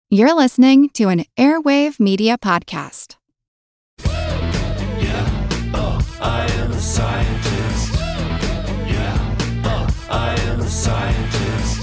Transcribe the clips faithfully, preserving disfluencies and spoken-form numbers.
You're listening to an Airwave Media Podcast. Yeah, oh, I am a scientist. Yeah, oh, I am a scientist.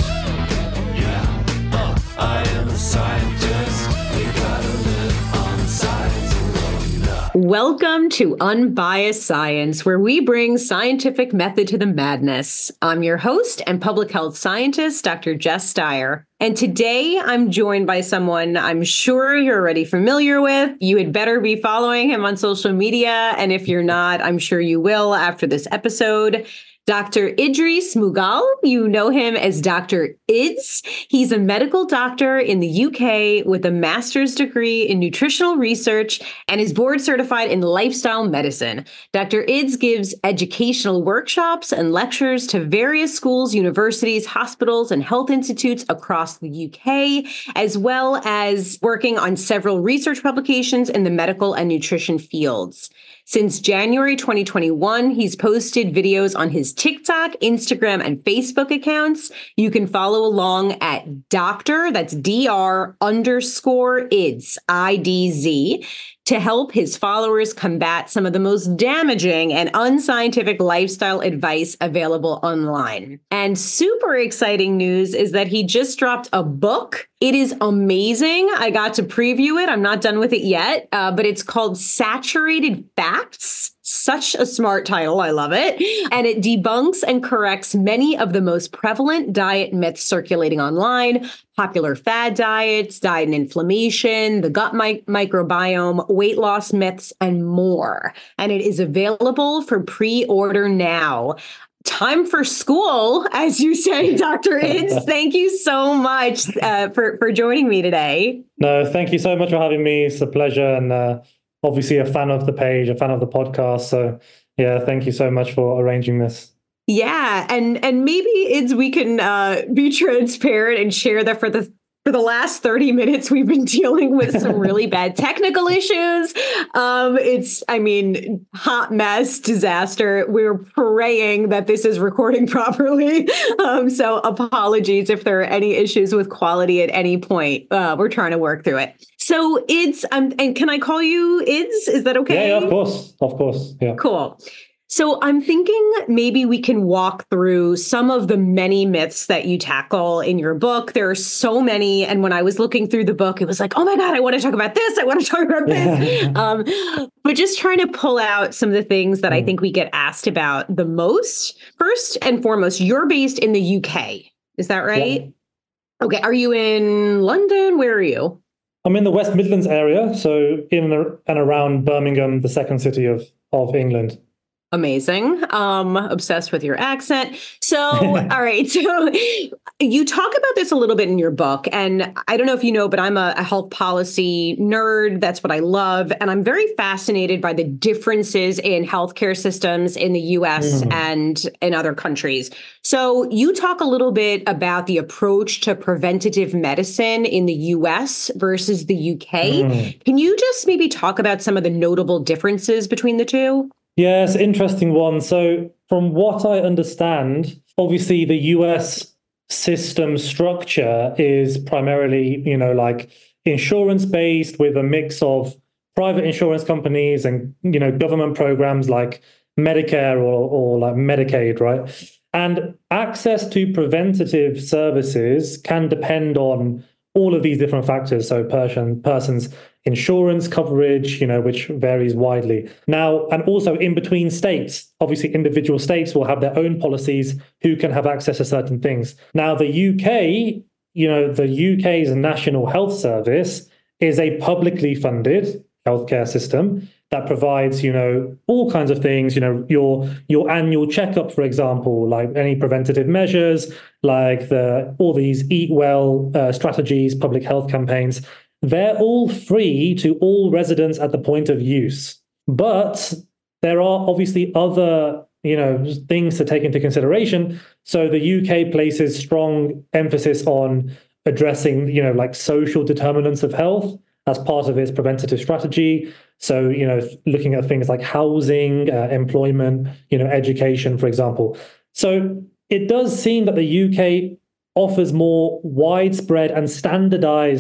Yeah, oh, I am a scientist. We gotta live on science alone now. Welcome to Unbiased Science, where we bring scientific method to the madness. I'm your host and public health scientist, Doctor Jess Dyer. And today I'm joined by someone I'm sure you're already familiar with. You had better be following him on social media. And if you're not, I'm sure you will after this episode. Doctor Idris Mughal, you know him as Doctor Ids. He's a medical doctor in the U K with a master's degree in nutritional research and is board certified in lifestyle medicine. Doctor Ids gives educational workshops and lectures to various schools, universities, hospitals, and health institutes across the U K, as well as working on several research publications in the medical and nutrition fields. Since January twenty twenty-one, he's posted videos on his TikTok, Instagram, and Facebook accounts. You can follow along at Doctor, that's D R underscore Ids, I D Z, to help his followers combat some of the most damaging and unscientific lifestyle advice available online. And super exciting news is that he just dropped a book. It is amazing. I got to preview it. I'm not done with it yet, uh, but it's called Saturated Facts. Such a smart title. I love it. And it debunks and corrects many of the most prevalent diet myths circulating online, popular fad diets, diet and inflammation, the gut mi- microbiome, weight loss myths, and more. And it is available for pre-order now. Time for school, as you say, Doctor Ids. Thank you so much uh, for, for joining me today. No, thank you so much for having me. It's a pleasure. And uh, obviously a fan of the page, a fan of the podcast. So yeah, thank you so much for arranging this. Yeah. And and maybe it's we can uh, be transparent and share that for the For the last thirty minutes, we've been dealing with some really bad technical issues. Um, it's, I mean, hot mess, disaster. We're praying that this is recording properly. Um, so apologies if there are any issues with quality at any point. Uh, we're trying to work through it. So it's, um, and can I call you Ids? Is that okay? Yeah, yeah, of course. Of course. Yeah. Cool. So I'm thinking maybe we can walk through some of the many myths that you tackle in your book. There are so many. And when I was looking through the book, it was like, oh my God, I want to talk about this. I want to talk about this. um, but just trying to pull out some of the things that I think we get asked about the most. First and foremost, you're based in the U K. Is that right? Yeah. Okay. Are you in London? Where are you? I'm in the West Midlands area. So in and around Birmingham, the second city of, of England. Amazing. Um, obsessed with your accent. So, all right. So you talk about this a little bit in your book, and I don't know if you know, but I'm a, a health policy nerd. That's what I love. And I'm very fascinated by the differences in healthcare systems in the U S mm. and in other countries. So you talk a little bit about the approach to preventative medicine in the U S versus the U K. Mm. Can you just maybe talk about some of the notable differences between the two? Yeah, it's an interesting one. So from what I understand, obviously the U S system structure is primarily, you know, like insurance-based with a mix of private insurance companies and, you know, government programs like Medicare or, or like Medicaid, right? And access to preventative services can depend on all of these different factors. So person, person's insurance coverage, you know, which varies widely. Now, and also in between states, obviously individual states will have their own policies who can have access to certain things. Now, the U K, you know, the U K's National Health Service is a publicly funded healthcare system that provides, you know, all kinds of things, you know, your your annual checkup, for example, like any preventative measures, like the all these eat well uh, strategies, public health campaigns. They're all free to all residents at the point of use. But there are obviously other, you know, things to take into consideration. So the U K places strong emphasis on addressing, you know, like social determinants of health as part of its preventative strategy. So, you know, looking at things like housing, uh, employment, you know, education, for example. So it does seem that the U K offers more widespread and standardized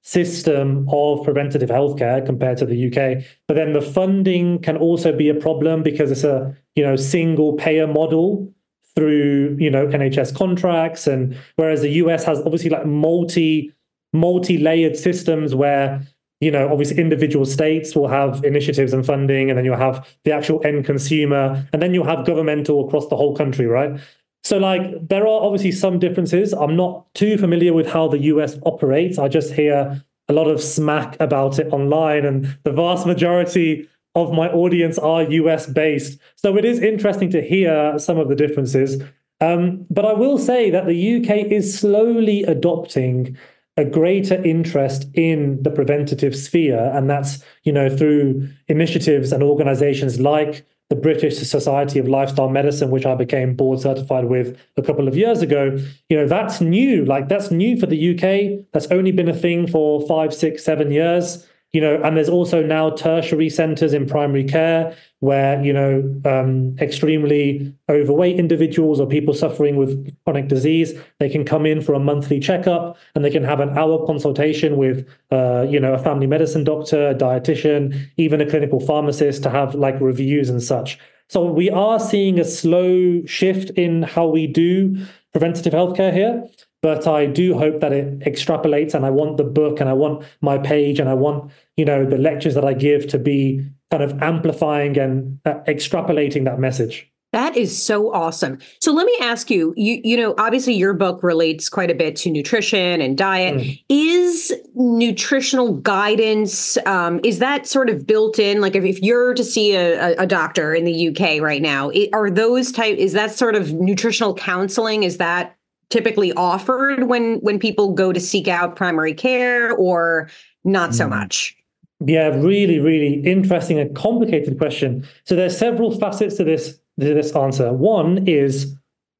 system of preventative healthcare compared to the U K. But then the funding can also be a problem because it's a, you know, single payer model through, you know, N H S contracts. And whereas the U S has obviously like multi, multi-layered systems where, you know, obviously individual states will have initiatives and funding, and then you'll have the actual end consumer, and then you'll have governmental across the whole country, right? So like there are obviously some differences. I'm not too familiar with how the U S operates. I just hear a lot of smack about it online, and the vast majority of my audience are U S based. So it is interesting to hear some of the differences. Um, but I will say that the U K is slowly adopting a greater interest in the preventative sphere. And that's, you know, through initiatives and organizations like the British Society of Lifestyle Medicine, which I became board certified with a couple of years ago. You know, that's new. Like that's new for the U K. That's only been a thing for five, six, seven years. You know, and there's also now tertiary centers in primary care where, you know, um, extremely overweight individuals or people suffering with chronic disease, they can come in for a monthly checkup and they can have an hour consultation with, uh, you know, a family medicine doctor, a dietitian, even a clinical pharmacist to have like reviews and such. So we are seeing a slow shift in how we do preventative healthcare here. But I do hope that it extrapolates, and I want the book and I want my page and I want, you know, the lectures that I give to be kind of amplifying and uh, extrapolating that message. That is so awesome. So let me ask you, you, you know, obviously your book relates quite a bit to nutrition and diet. Mm. Is nutritional guidance, um, is that sort of built in? Like if, if you're to see a, a doctor in the U K right now, it, are those type, is that sort of nutritional counseling? Is that typically offered when when people go to seek out primary care, or not so much? Yeah, really, really interesting and complicated question. So there's several facets to this to this answer. One is,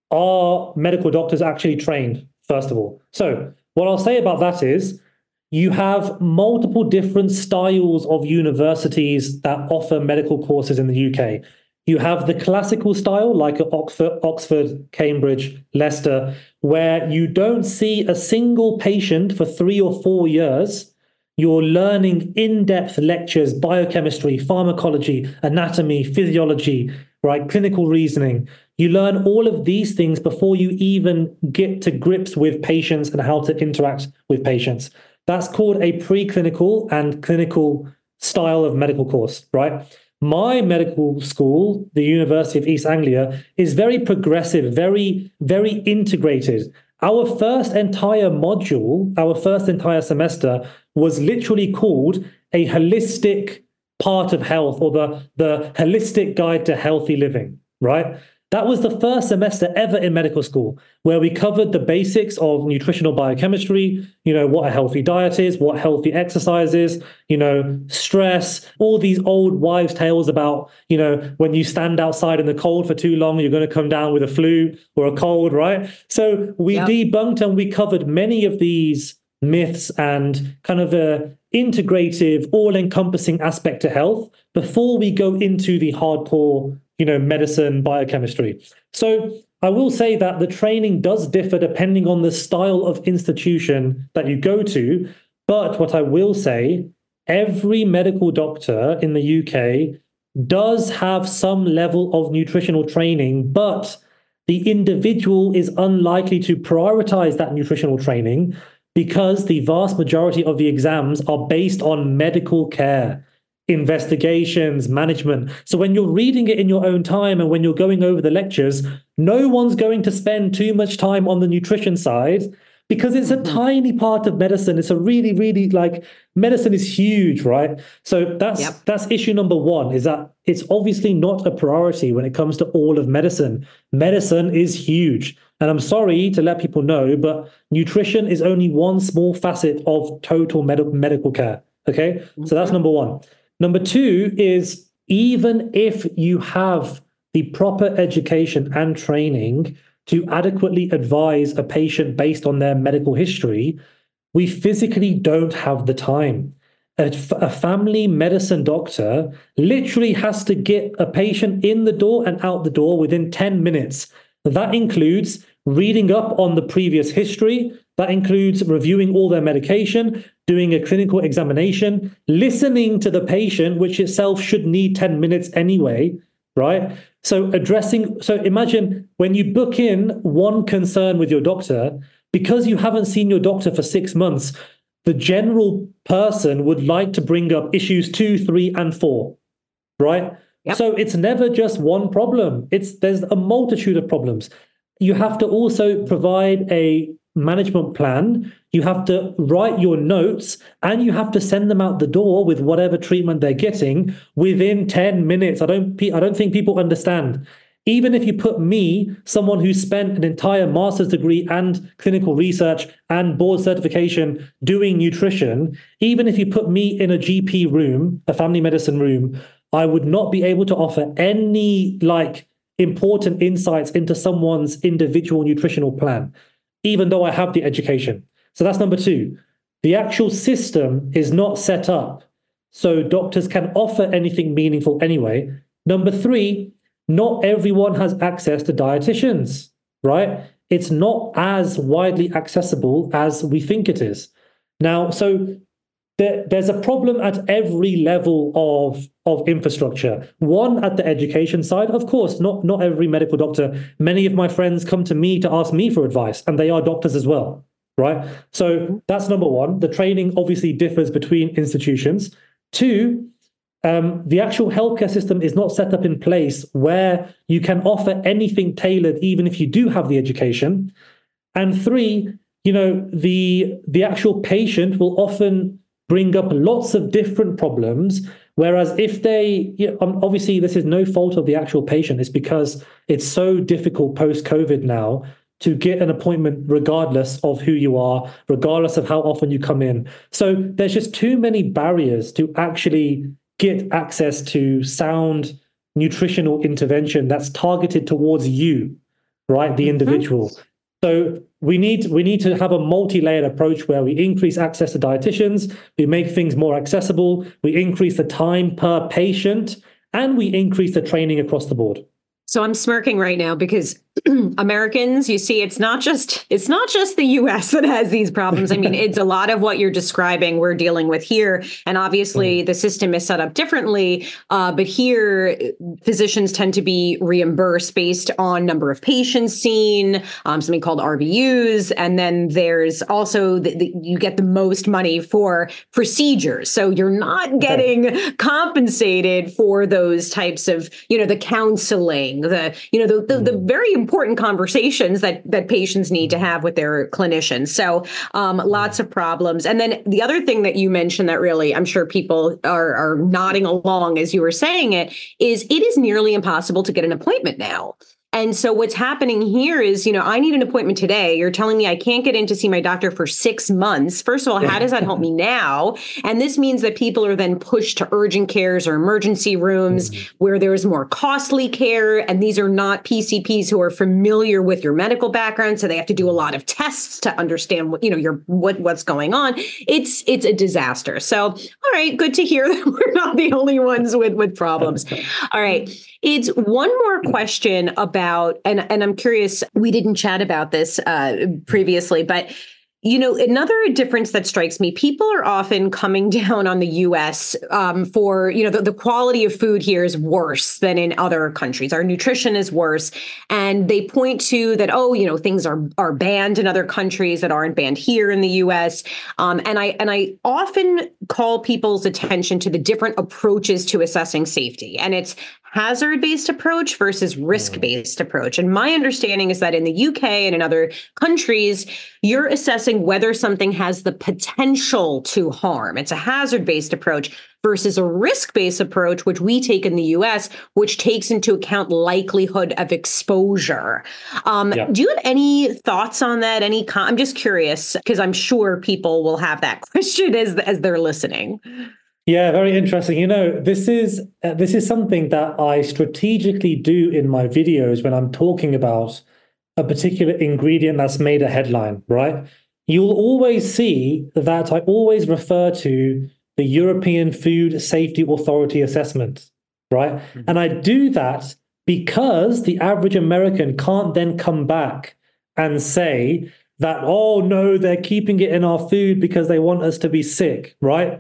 are medical doctors actually trained, first of all? So what I'll say about that is you have multiple different styles of universities that offer medical courses in the U K. You have the classical style, like at Oxford, Oxford, Cambridge, Leicester, where you don't see a single patient for three or four years. You're learning in-depth lectures, biochemistry, pharmacology, anatomy, physiology, right? Clinical reasoning. You learn all of these things before you even get to grips with patients and how to interact with patients. That's called a preclinical and clinical style of medical course, right? My medical school, the University of East Anglia, is very progressive, very, very integrated. Our first entire module, our first entire semester was literally called a holistic part of health, or the, the holistic guide to healthy living, right? That was the first semester ever in medical school, where we covered the basics of nutritional biochemistry, you know, what a healthy diet is, what healthy exercise is, you know, stress, all these old wives' tales about, you know, when you stand outside in the cold for too long, you're going to come down with a flu or a cold, right? So we yep. debunked and we covered many of these myths and kind of a integrative, all-encompassing aspect to health before we go into the hardcore, you know, medicine, biochemistry. So I will say that the training does differ depending on the style of institution that you go to. But what I will say, every medical doctor in the U K does have some level of nutritional training, but the individual is unlikely to prioritize that nutritional training because the vast majority of the exams are based on medical care, investigations, management. So when you're reading it in your own time and when you're going over the lectures, no one's going to spend too much time on the nutrition side because it's a mm-hmm. tiny part of medicine. It's a really, really like medicine is huge, right? So that's yep. that's issue number one, is that it's obviously not a priority when it comes to all of medicine. Medicine is huge. And I'm sorry to let people know, but nutrition is only one small facet of total med- medical care. Okay, mm-hmm. So that's number one. Number two is, even if you have the proper education and training to adequately advise a patient based on their medical history, we physically don't have the time. A, a family medicine doctor literally has to get a patient in the door and out the door within ten minutes. That includes reading up on the previous history, That includes reviewing all their medication, doing a clinical examination, listening to the patient, which itself should need ten minutes anyway, right? So addressing, so imagine when you book in one concern with your doctor, because you haven't seen your doctor for six months, the general person would like to bring up issues two, three, and four, right? Yep. So it's never just one problem. It's there's a multitude of problems. You have to also provide a management plan. You have to write your notes, and you have to send them out the door with whatever treatment they're getting within ten minutes. I don't I don't think people understand. Even if you put me, someone who spent an entire master's degree and clinical research and board certification doing nutrition, even if you put me in a G P room, a family medicine room, I would not be able to offer any like important insights into someone's individual nutritional plan, even though I have the education. So that's number two. The actual system is not set up so doctors can offer anything meaningful anyway. Number three, not everyone has access to dietitians, right? It's not as widely accessible as we think it is. Now, so there, there's a problem at every level of, of infrastructure. One, at the education side, of course, not, not every medical doctor. Many of my friends come to me to ask me for advice, and they are doctors as well, right? So that's number one. The training obviously differs between institutions. Two, Um, the actual healthcare system is not set up in place where you can offer anything tailored, even if you do have the education. And three, you know, the the actual patient will often bring up lots of different problems. Whereas if they, you know, obviously this is no fault of the actual patient, it's because it's so difficult post-COVID now to get an appointment regardless of who you are, regardless of how often you come in. So there's just too many barriers to actually get access to sound nutritional intervention that's targeted towards you, right? The individual. Mm-hmm. So we need we need to have a multi-layered approach where we increase access to dietitians, we make things more accessible, we increase the time per patient, and we increase the training across the board. So I'm smirking right now because Americans, you see, it's not just it's not just the U S that has these problems. I mean, it's a lot of what you're describing we're dealing with here. And obviously mm. the system is set up differently. Uh, but here, physicians tend to be reimbursed based on number of patients seen, um, something called R V Us. And then there's also the, the, you get the most money for procedures. So you're not getting okay. compensated for those types of, you know, the counseling, the, you know, the, the, mm. the very important conversations that that patients need to have with their clinicians. So um, lots of problems. And then the other thing that you mentioned that really, I'm sure people are, are nodding along as you were saying it, is it is nearly impossible to get an appointment now. And so what's happening here is, you know, I need an appointment today. You're telling me I can't get in to see my doctor for six months. First of all, how does that help me now? And this means that people are then pushed to urgent cares or emergency rooms mm-hmm. where there's more costly care. And these are not P C Ps who are familiar with your medical background. So they have to do a lot of tests to understand what, you know, your what what's going on. It's it's a disaster. So, all right, good to hear that we're not the only ones with, with problems. All right. It's one more question about, and, and I'm curious, we didn't chat about this uh, previously, but you know, another difference that strikes me, people are often coming down on the U S um, for, you know, the, the quality of food here is worse than in other countries. Our nutrition is worse. And they point to that, oh, you know, things are are banned in other countries that aren't banned here in the U S. Um, and I and I often call people's attention to the different approaches to assessing safety. And it's hazard-based approach versus risk-based approach. And my understanding is that in the U K and in other countries, you're assessing whether something has the potential to harm. It's a hazard-based approach versus a risk-based approach, which we take in the U S, which takes into account likelihood of exposure. Um, yeah. Do you have any thoughts on that? Any? Com- I'm just curious, because I'm sure people will have that question as, as they're listening. Yeah, very interesting. You know, this is uh, this is something that I strategically do in my videos when I'm talking about a particular ingredient that's made a headline, right? You'll always see that I always refer to the European Food Safety Authority assessment, right? Mm-hmm. And I do that because the average American can't then come back and say that, oh no, they're keeping it in our food because they want us to be sick, right?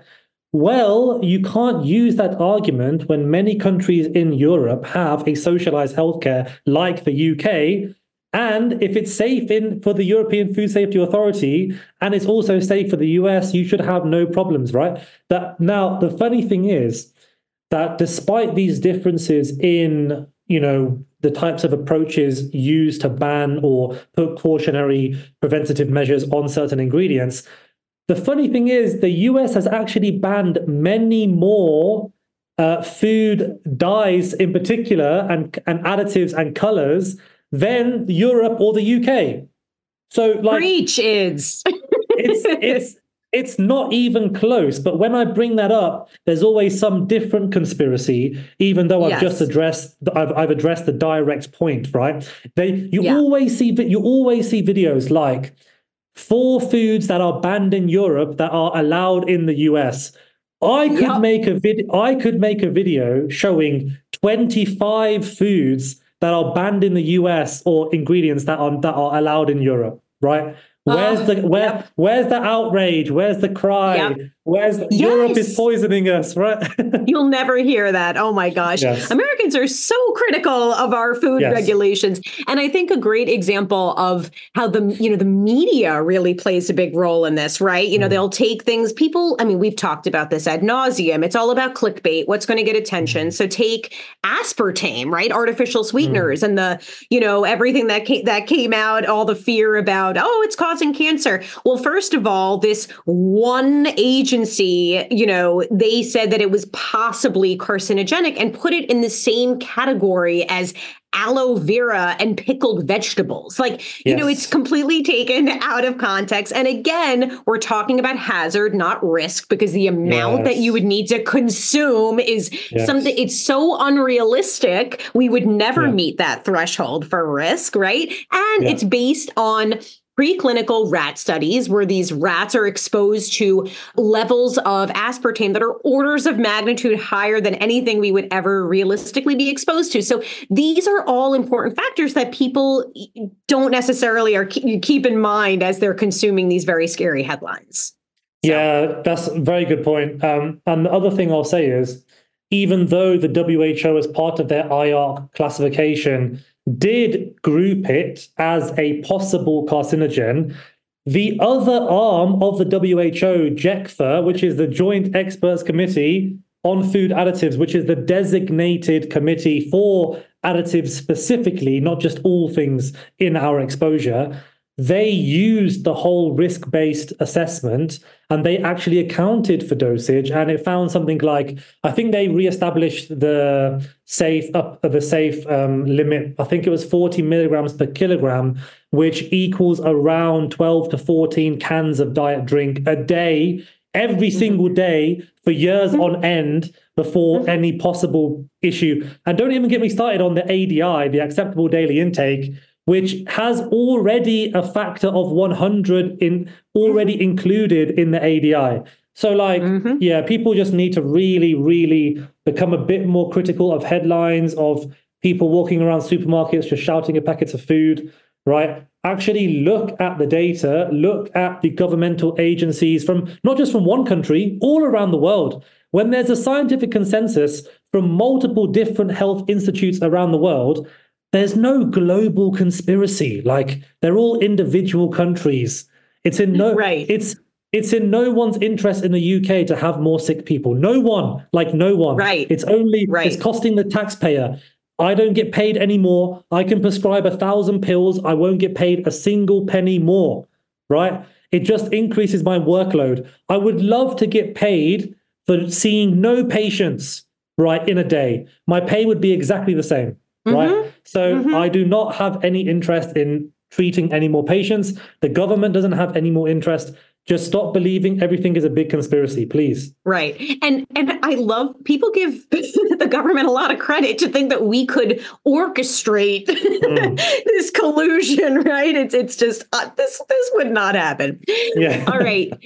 Well, you can't use that argument when many countries in Europe have a socialized healthcare like the U K. And if it's safe in for the European Food Safety Authority and it's also safe for the U S, you should have no problems, right? That now, the funny thing is that despite these differences in, you know, the types of approaches used to ban or put cautionary preventative measures on certain ingredients, the funny thing is the U S has actually banned many more uh, food dyes in particular and, and additives and colors than Europe or the U K. So like Preach is it's it's it's not even close. But when I bring that up, there's always some different conspiracy, even though I've Yes. just addressed I've I've addressed the direct point, right? They you Yeah. always see you always see videos like four foods that are banned in Europe that are allowed in the U S. I could Yep. make a vid I could make a video showing twenty-five foods that are banned in the U S or ingredients that are that are allowed in Europe, right? Where's Oh, the where yep. where's the outrage? Where's the cry? Yep. Where's the, Yes. Europe is poisoning us, right? You'll never hear that. Oh my gosh. Yes. Americans are so critical of our food Yes. regulations. And I think a great example of how the, you know, the media really plays a big role in this, right? You know, Mm. they'll take things, people, I mean, we've talked about this ad nauseum. It's all about clickbait, what's going to get attention. Mm. So take aspartame, right? Artificial sweeteners and the, you know, everything that came, that came out, all the fear about, oh, it's causing cancer. Well, first of all, this one agency, you know, they said that it was possibly carcinogenic and put it in the same category as aloe vera and pickled vegetables. Like, you know, Yes. it's completely taken out of context. And again, we're talking about hazard, not risk, because the amount Yes. that you would need to consume is Yes. something, it's so unrealistic. We would never Yeah. meet that threshold for risk, right? And Yeah. it's based on preclinical rat studies where these rats are exposed to levels of aspartame that are orders of magnitude higher than anything we would ever realistically be exposed to. So these are all important factors that people don't necessarily are keep in mind as they're consuming these very scary headlines. So. Yeah, that's a very good point. Um, and the other thing I'll say is, even though the W H O, as part of their I A R C classification, did group it as a possible carcinogen, the other arm of the W H O, JECFA, which is the Joint Experts Committee on Food Additives, which is the designated committee for additives specifically, not just all things in our exposure, they used the whole risk-based assessment and they actually accounted for dosage, and it found something like, I think they reestablished the safe up the safe um, limit. I think it was forty milligrams per kilogram, which equals around twelve to fourteen cans of diet drink a day, every mm-hmm. single day for years mm-hmm. on end before mm-hmm. any possible issue. And don't even get me started on the A D I, the acceptable daily intake, which has already a factor of one hundred in already included in the A D I. So like, mm-hmm. yeah, people just need to really, really become a bit more critical of headlines, of people walking around supermarkets just shouting at packets of food, right? Actually look at the data, look at the governmental agencies from not just from one country, all around the world. When there's a scientific consensus from multiple different health institutes around the world, there's no global conspiracy. Like, they're all individual countries. It's in no right. It's it's in no one's interest in the U K to have more sick people. No one, like no one. Right. It's only right. it's costing the taxpayer. I don't get paid anymore. I can prescribe a thousand pills. I won't get paid a single penny more. Right? It just increases my workload. I would love to get paid for seeing no patients, right, in a day. My pay would be exactly the same. Right. Mm-hmm. So mm-hmm. I do not have any interest in treating any more patients. The government doesn't have any more interest. Just stop believing everything is a big conspiracy, please. Right. And and I love, people give the government a lot of credit to think that we could orchestrate mm. this collusion, right? It's it's just, uh, this this would not happen. Yeah. All right. So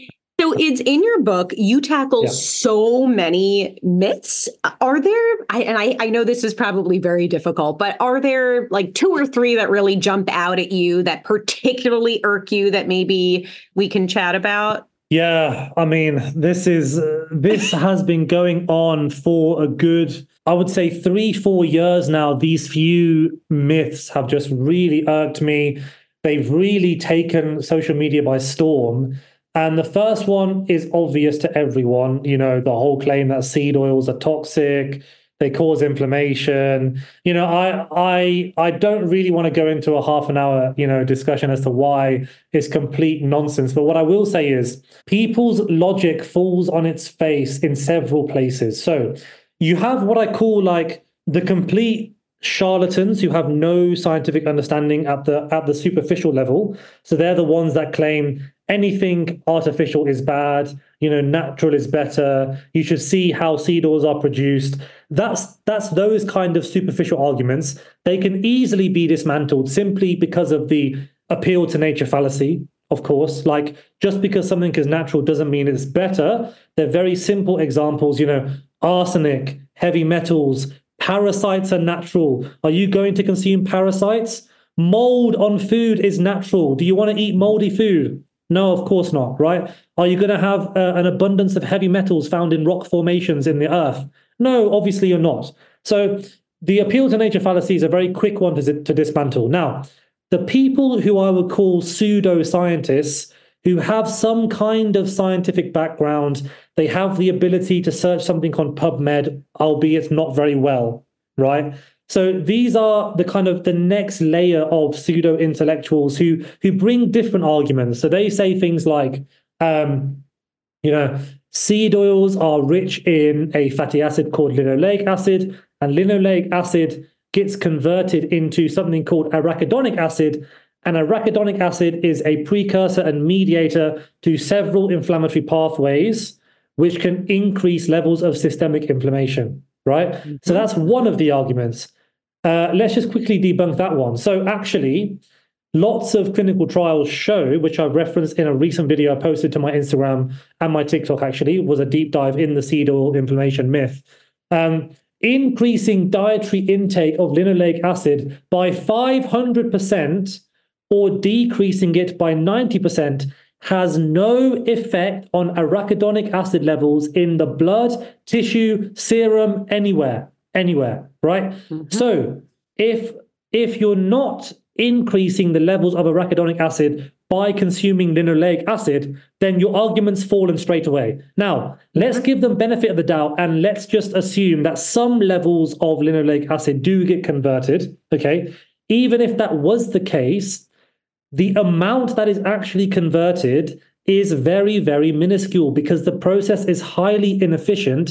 So it's in your book, you tackle Yeah. so many myths. Are there, I, and I, I know this is probably very difficult, but are there like two or three that really jump out at you that particularly irk you that maybe we can chat about? Yeah, I mean, this is uh, this has been going on for a good, I would say, three, four years now. These few myths have just really irked me. They've really taken social media by storm. And the first one is obvious to everyone. You know, the whole claim that seed oils are toxic, they cause inflammation. You know, I I I don't really want to go into a half an hour, you know, discussion as to why it's complete nonsense. But what I will say is people's logic falls on its face in several places. So you have what I call like the complete charlatans who have no scientific understanding at the at the superficial level. So they're the ones that claim anything artificial is bad, you know, natural is better. You should see how seed oils are produced. That's that's those kind of superficial arguments. They can easily be dismantled simply because of the appeal to nature fallacy, of course. Like just because something is natural doesn't mean it's better. They're very simple examples, you know, arsenic, heavy metals, parasites are natural. Are you going to consume parasites? Mold on food is natural. Do you want to eat moldy food? No, of course not, right? Are you going to have uh, an abundance of heavy metals found in rock formations in the earth? No, obviously you're not. So the appeal to nature fallacy is a very quick one to, to dismantle. Now, the people who I would call pseudo-scientists, who have some kind of scientific background, they have the ability to search something on PubMed, albeit not very well, right? So these are the kind of the next layer of pseudo-intellectuals who who bring different arguments. So they say things like, um, you know, seed oils are rich in a fatty acid called linoleic acid, and linoleic acid gets converted into something called arachidonic acid, and arachidonic acid is a precursor and mediator to several inflammatory pathways, which can increase levels of systemic inflammation, right? Mm-hmm. So that's one of the arguments. Uh, let's just quickly debunk that one. So actually, lots of clinical trials show, which I've referenced in a recent video I posted to my Instagram and my TikTok, actually, was a deep dive in the seed oil inflammation myth. Um, increasing dietary intake of linoleic acid by five hundred percent or decreasing it by ninety percent has no effect on arachidonic acid levels in the blood, tissue, serum, anywhere, anywhere, right? Mm-hmm. So if if you're not increasing the levels of arachidonic acid by consuming linoleic acid, then your argument's fallen straight away. Now, let's give them benefit of the doubt and let's just assume that some levels of linoleic acid do get converted, okay? Even if that was the case, the amount that is actually converted is very, very minuscule because the process is highly inefficient,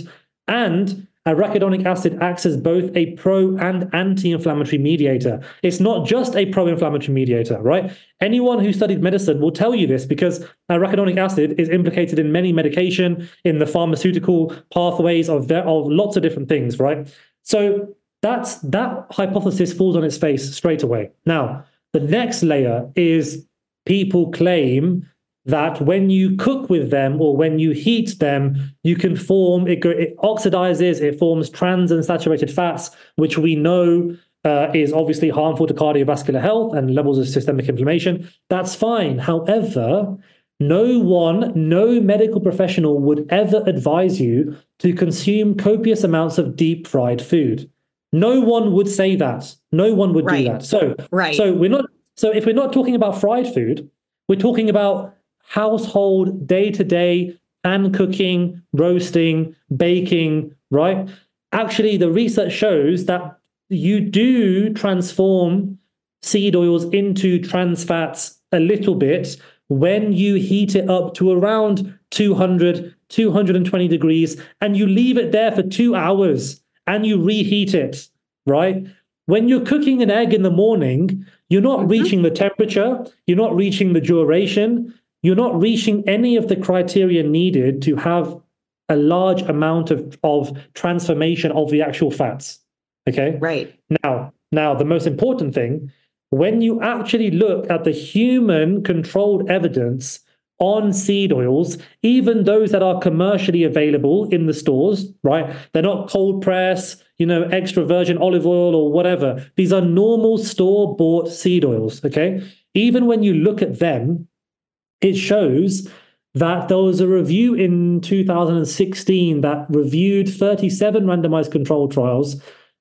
and arachidonic acid acts as both a pro and anti-inflammatory mediator. It's not just a pro-inflammatory mediator, right? Anyone who studied medicine will tell you this because arachidonic acid is implicated in many medication, in the pharmaceutical pathways of, of lots of different things, right? So that's that hypothesis falls on its face straight away. Now, the next layer is people claim that when you cook with them or when you heat them, you can form, it, it oxidizes, it forms trans and saturated fats, which we know uh, is obviously harmful to cardiovascular health and levels of systemic inflammation. That's fine. However, no one, no medical professional would ever advise you to consume copious amounts of deep fried food. No one would say that. No one would right. do that. So, right. so we're not. So if we're not talking about fried food, we're talking about household, day-to-day, pan cooking, roasting, baking, right? Actually, the research shows that you do transform seed oils into trans fats a little bit when you heat it up to around two hundred, two hundred twenty degrees, and you leave it there for two hours and you reheat it, right? When you're cooking an egg in the morning, you're not mm-hmm. reaching the temperature, you're not reaching the duration, you're not reaching any of the criteria needed to have a large amount of, of transformation of the actual fats, okay? Right. Now, now, the most important thing, when you actually look at the human controlled evidence on seed oils, even those that are commercially available in the stores, right? They're not cold press, you know, extra virgin olive oil or whatever. These are normal store-bought seed oils, okay? Even when you look at them, it shows that there was a review in two thousand sixteen that reviewed thirty-seven randomized controlled trials.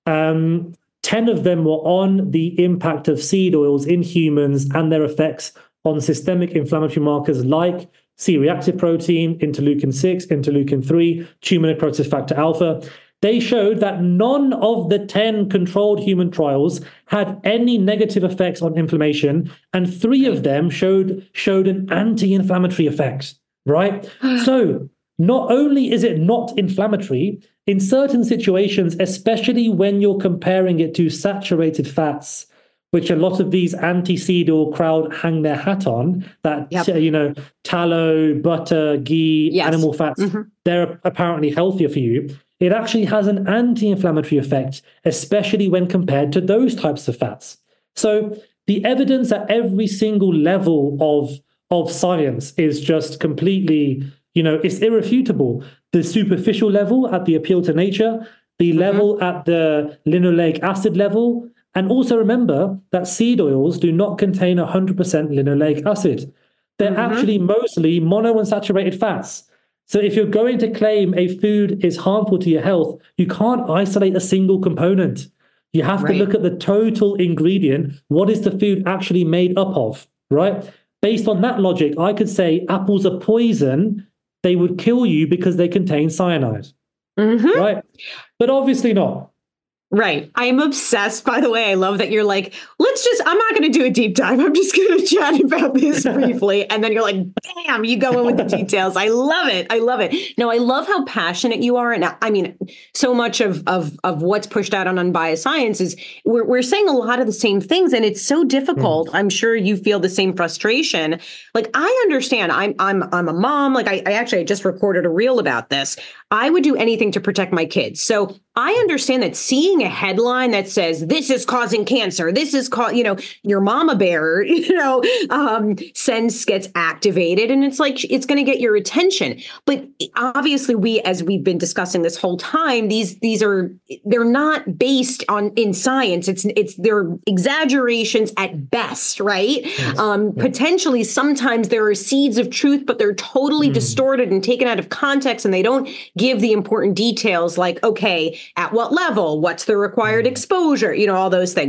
Um, ten of them were on the impact of seed oils in humans and their effects on systemic inflammatory markers like C-reactive protein, interleukin six, interleukin three, tumor necrosis factor alpha. They showed that none of the ten controlled human trials had any negative effects on inflammation, and three of them showed, showed an anti-inflammatory effect, right? So not only is it not inflammatory, in certain situations, especially when you're comparing it to saturated fats, which a lot of these anti-seed oil crowd hang their hat on, that, yep. you know, tallow, butter, ghee, yes. animal fats, mm-hmm. they're apparently healthier for you. It actually has an anti-inflammatory effect, especially when compared to those types of fats. So the evidence at every single level of, of science is just completely, you know, it's irrefutable. The superficial level at the appeal to nature, the mm-hmm. level at the linoleic acid level, and also remember that seed oils do not contain one hundred percent linoleic acid. They're mm-hmm. actually mostly monounsaturated fats. So if you're going to claim a food is harmful to your health, you can't isolate a single component. You have right. to look at the total ingredient. What is the food actually made up of, right? Based on that logic, I could say apples are poison. They would kill you because they contain cyanide, mm-hmm. right? But obviously not. Right. I am obsessed, by the way. I love that you're like, let's just, I'm not going to do a deep dive. I'm just going to chat about this briefly. And then you're like, bam, you go in with the details. I love it. I love it. No, I love how passionate you are. And I mean, so much of, of, of what's pushed out on Unbiased Science is we're, we're saying a lot of the same things, and it's so difficult. Mm. I'm sure you feel the same frustration. Like, I understand. I'm, I'm, I'm a mom. Like I, I actually I just recorded a reel about this. I would do anything to protect my kids. So I understand that seeing a headline that says this is causing cancer, this is called, you know, your mama bear, you know, um, sense gets activated, and it's like it's going to get your attention. But obviously, we, as we've been discussing this whole time, these these are they're not based on in science. It's it's they're exaggerations at best, right? Yes. Um, yeah. Potentially, sometimes there are seeds of truth, but they're totally mm. distorted and taken out of context, and they don't give the important details like, okay, at what level, what's the required exposure, you know, all those things.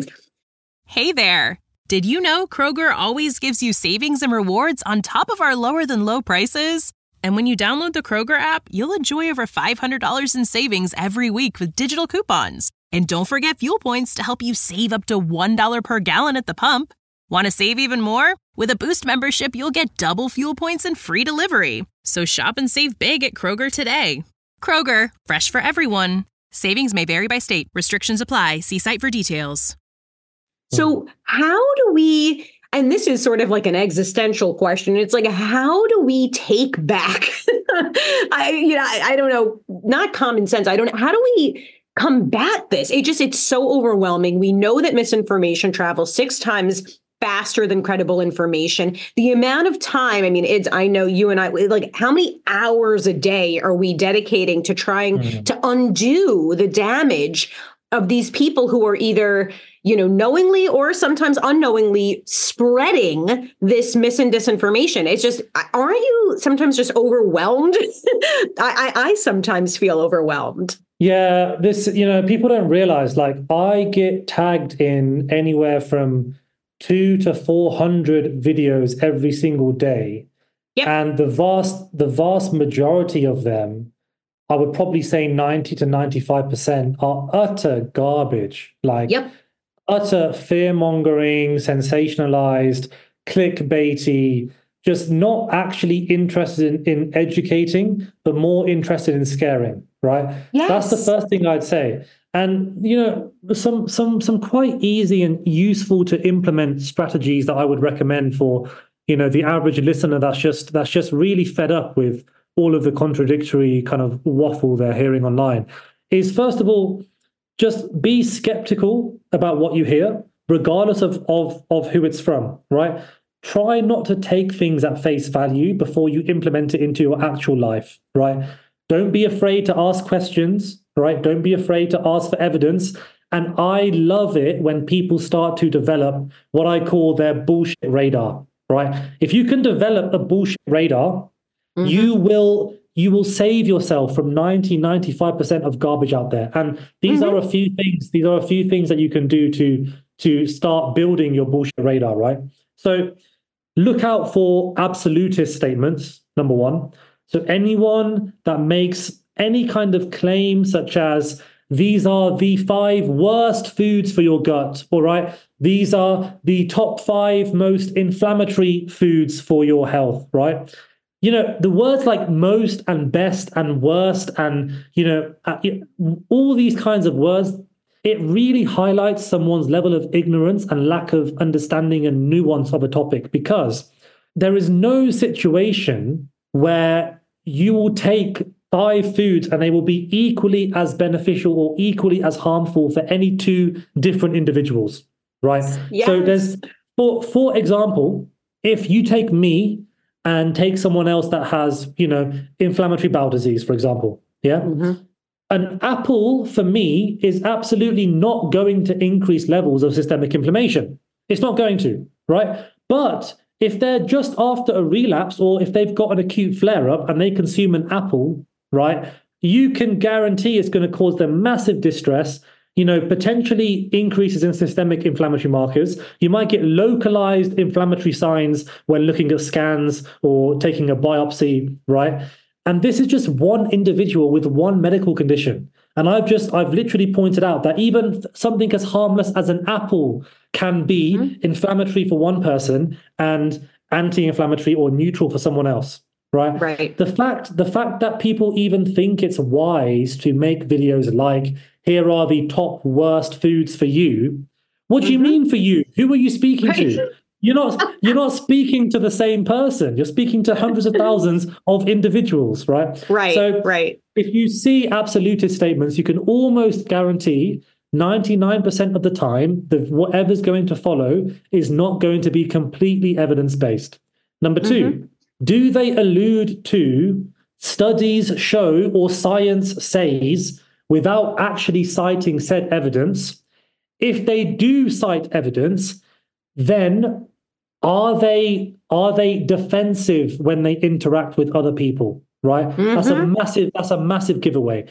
Hey there. Did you know Kroger always gives you savings and rewards on top of our lower than low prices? And when you download the Kroger app, you'll enjoy over five hundred dollars in savings every week with digital coupons. And don't forget fuel points to help you save up to one dollar per gallon at the pump. Want to save even more? With a Boost membership, you'll get double fuel points and free delivery. So shop and save big at Kroger today. Kroger, fresh for everyone. Savings may vary by state. Restrictions apply. See site for details. So how do we, and this is sort of like an existential question. It's like, how do we take back, I, you know, I, I don't know, not common sense. I don't know. How do we combat this? It just, it's so overwhelming. We know that misinformation travels six times faster than credible information. The amount of time, I mean, it's, I know you and I, like, how many hours a day are we dedicating to trying mm-hmm. to undo the damage of these people who are either, you know, knowingly or sometimes unknowingly spreading this mis and disinformation? It's just, aren't you sometimes just overwhelmed? I, I, I sometimes feel overwhelmed. Yeah, this, you know, people don't realize, like, I get tagged in anywhere from two to four hundred videos every single day. Yep. And the vast, the vast majority of them, I would probably say ninety to ninety-five percent are utter garbage. Like yep. utter fear-mongering, sensationalized, clickbaity, just not actually interested in, in educating, but more interested in scaring, right? Yes. That's the first thing I'd say. And, you know, some some some quite easy and useful to implement strategies that I would recommend for, you know, the average listener that's just that's just really fed up with all of the contradictory kind of waffle they're hearing online is, first of all, just be skeptical about what you hear, regardless of of, of who it's from, right? try not to take things at face value before you implement it into your actual life, right? Don't be afraid to ask questions, right? Don't be afraid to ask for evidence. And I love it when people start to develop what I call their bullshit radar, right? If you can develop a bullshit radar, mm-hmm. you will you will save yourself from ninety, ninety-five percent of garbage out there. And these mm-hmm. are a few things, these are a few things that you can do to, to start building your bullshit radar, right? So look out for absolutist statements, number one. So anyone that makes any kind of claim such as, these are the five worst foods for your gut, all right? These are the top five most inflammatory foods for your health, right? You know, the words like most and best and worst and, you know, all these kinds of words, it really highlights someone's level of ignorance and lack of understanding and nuance of a topic, because there is no situation where you will take five foods and they will be equally as beneficial or equally as harmful for any two different individuals, right? Yes. So there's, for, for example, if you take me and take someone else that has, you know, inflammatory bowel disease, for example, yeah? Mm-hmm. An apple, for me, is absolutely not going to increase levels of systemic inflammation. It's not going to, right? But if they're just after a relapse or if they've got an acute flare-up and they consume an apple, right, you can guarantee it's going to cause them massive distress, you know, potentially increases in systemic inflammatory markers. You might get localized inflammatory signs when looking at scans or taking a biopsy, right? And this is just one individual with one medical condition. And I've just, I've literally pointed out that even something as harmless as an apple can be mm-hmm. inflammatory for one person and anti-inflammatory or neutral for someone else, right? Right. The fact, the fact that people even think it's wise to make videos like, here are the top worst foods for you. What do mm-hmm. you mean for you? Who are you speaking right. to? You're not, you're not speaking to the same person. You're speaking to hundreds of thousands of individuals, right? Right, so right. If you see absolutist statements, you can almost guarantee ninety-nine percent of the time that whatever's going to follow is not going to be completely evidence-based. Number two, mm-hmm. do they allude to studies show or science says without actually citing said evidence? If they do cite evidence, then are they are they defensive when they interact with other people, right? Mm-hmm. That's a massive that's a massive giveaway.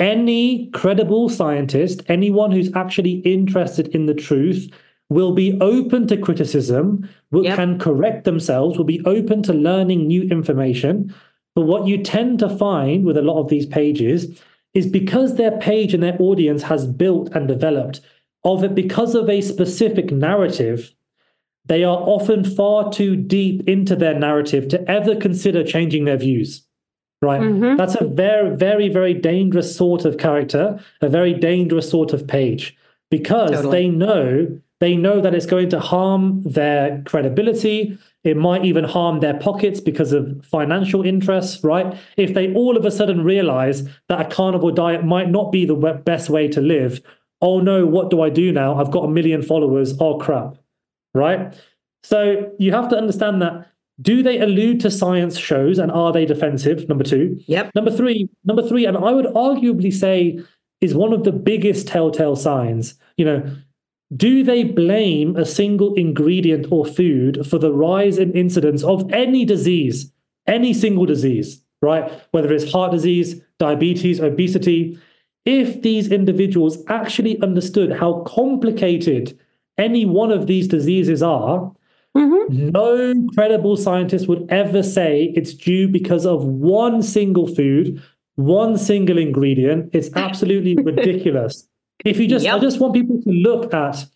Any credible scientist, anyone who's actually interested in the truth, will be open to criticism, will, yep. can correct themselves, will be open to learning new information. But what you tend to find with a lot of these pages is because their page and their audience has built and developed of it because of a specific narrative, they are often far too deep into their narrative to ever consider changing their views, right? Mm-hmm. That's a very, very, very dangerous sort of character, a very dangerous sort of page, because totally. they know they know that it's going to harm their credibility. It might even harm their pockets because of financial interests, right? If they all of a sudden realize that a carnivore diet might not be the best way to live, oh no, what do I do now? I've got a million followers. Oh crap. Right? So you have to understand that, do they allude to science shows and are they defensive? Number two. Yep. Number three, number three, and I would arguably say is one of the biggest telltale signs, you know, do they blame a single ingredient or food for the rise in incidence of any disease, any single disease, right? Whether it's heart disease, diabetes, obesity. If these individuals actually understood how complicated any one of these diseases are, mm-hmm. no credible scientist would ever say it's due because of one single food, one single ingredient. It's absolutely ridiculous. If you just, yep. I just want people to look at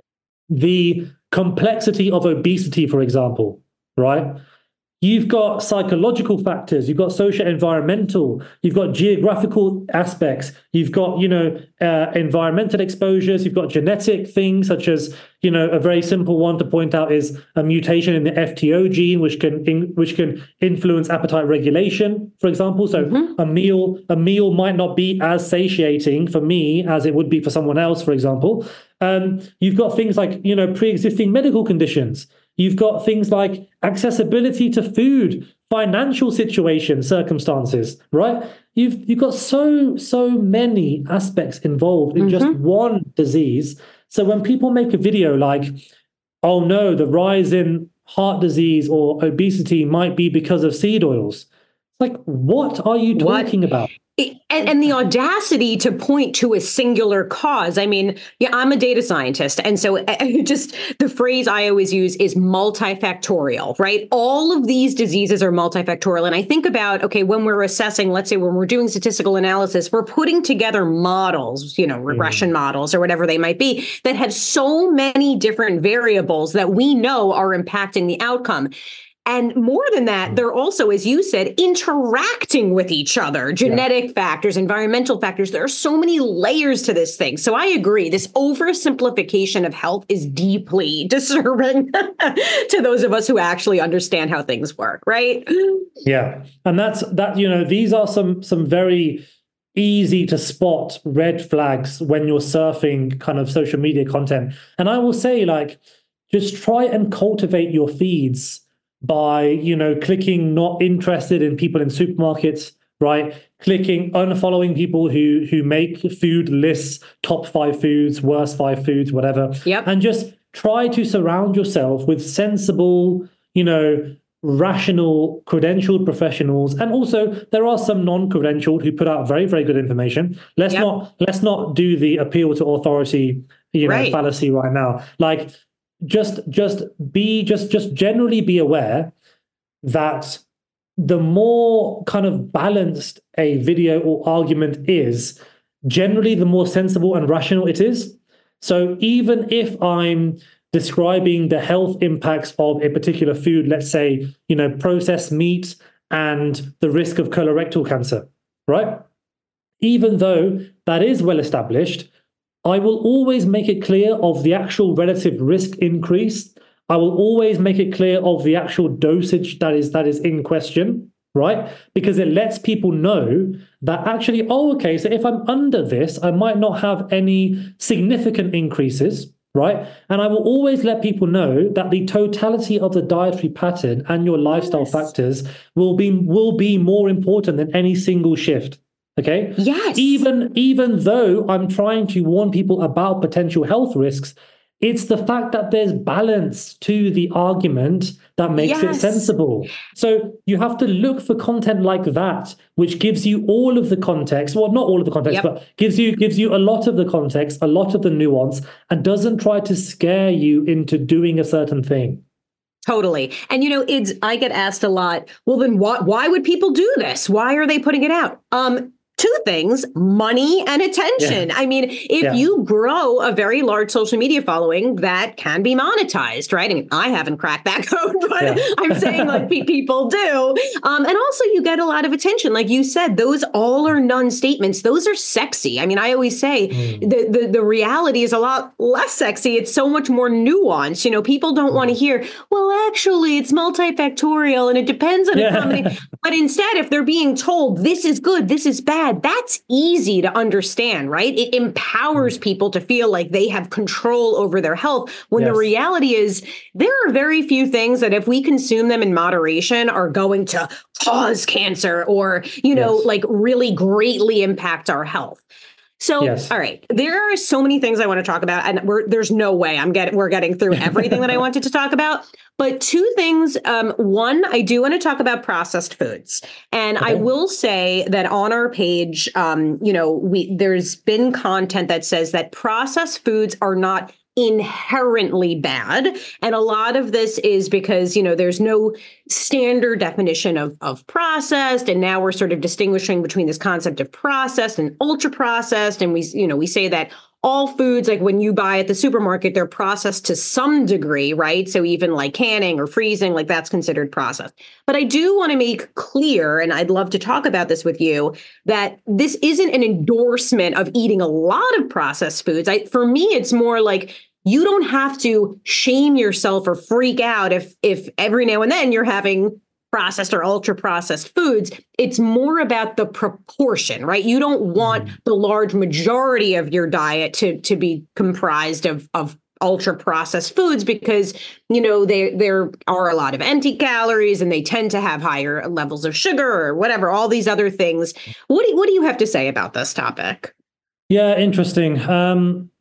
the complexity of obesity, for example, right? You've got psychological factors, you've got social environmental, you've got geographical aspects, you've got, you know, uh, environmental exposures, you've got genetic things such as, you know, a very simple one to point out is a mutation in the F T O gene, which can in, which can influence appetite regulation, for example. So mm-hmm. a meal a meal might not be as satiating for me as it would be for someone else, for example. Um, you've got things like, you know, pre-existing medical conditions. You've got things like accessibility to food, financial situation, circumstances, right? You've you've got so, so many aspects involved in mm-hmm. just one disease. So when people make a video like, oh no, the rise in heart disease or obesity might be because of seed oils. Like, what are you talking what? about? It, and, and the audacity to point to a singular cause. I mean, yeah, I'm a data scientist. And so just the phrase I always use is multifactorial, right? All of these diseases are multifactorial. And I think about, okay, when we're assessing, let's say when we're doing statistical analysis, we're putting together models, you know, regression mm. models or whatever they might be, that have so many different variables that we know are impacting the outcome. And more than that, they're also, as you said, interacting with each other, genetic yeah. factors, environmental factors. There are so many layers to this thing. So I agree. This oversimplification of health is deeply disturbing to those of us who actually understand how things work, right? Yeah. And that's that, you know, these are some some very easy to spot red flags when you're surfing kind of social media content. And I will say, like, just try and cultivate your feeds by, you know, clicking not interested in people in supermarkets, right? Clicking unfollowing people who who make food lists, top five foods, worst five foods, whatever. Yep. And just try to surround yourself with sensible, you know, rational, credentialed professionals. And also there are some non-credentialed who put out very, very good information. Let's yep. not let's not do the appeal to authority, you know, right. fallacy right now. Like, Just, just be, just, just generally be aware that the more kind of balanced a video or argument is, generally the more sensible and rational it is. So even if I'm describing the health impacts of a particular food, let's say, you know, processed meat and the risk of colorectal cancer, right? Even though that is well established, I will always make it clear of the actual relative risk increase. I will always make it clear of the actual dosage that is that is in question, right? Because it lets people know that actually, oh, okay, so if I'm under this, I might not have any significant increases, right? And I will always let people know that the totality of the dietary pattern and your lifestyle yes. factors will be will be more important than any single shift. Okay. Yes. Even, even though I'm trying to warn people about potential health risks, it's the fact that there's balance to the argument that makes yes. it sensible. So you have to look for content like that, which gives you all of the context. Well, not all of the context, yep. but gives you gives you a lot of the context, a lot of the nuance, and doesn't try to scare you into doing a certain thing. Totally. And, you know, it's, I get asked a lot, well, then why, why would people do this? Why are they putting it out? Um, Two things, money and attention. Yeah. I mean, if yeah. you grow a very large social media following, that can be monetized, right? I mean, I haven't cracked that code, but yeah. I'm saying like people do. Um, and also you get a lot of attention. Like you said, those all or none statements, those are sexy. I mean, I always say mm. the, the, the reality is a lot less sexy. It's so much more nuanced. You know, people don't mm. want to hear, well, actually, it's multifactorial and it depends on yeah. a combination. But instead, if they're being told this is good, this is bad, that's easy to understand, right? It empowers people to feel like they have control over their health when yes. the reality is there are very few things that if we consume them in moderation are going to cause cancer or, you know, yes. like really greatly impact our health. So, yes. all right, there are so many things I want to talk about, and we're, there's no way I'm getting we're getting through everything that I wanted to talk about. But two things. Um, one, I do want to talk about processed foods, and okay. I will say that on our page, um, you know, we there's been content that says that processed foods are not inherently bad. And a lot of this is because, you know, there's no standard definition of, of processed. And now we're sort of distinguishing between this concept of processed and ultra processed. And we, you know, we say that all foods, like when you buy at the supermarket, they're processed to some degree, right? So even like canning or freezing, like that's considered processed. But I do want to make clear, and I'd love to talk about this with you, that this isn't an endorsement of eating a lot of processed foods. I, for me, it's more like you don't have to shame yourself or freak out if if every now and then you're having processed or ultra processed foods. It's more about the proportion, right? You don't want mm. the large majority of your diet to, to be comprised of, of ultra processed foods because, you know, they, there are a lot of empty calories and they tend to have higher levels of sugar or whatever, all these other things. What do, what do you have to say about this topic? Yeah, interesting. Um,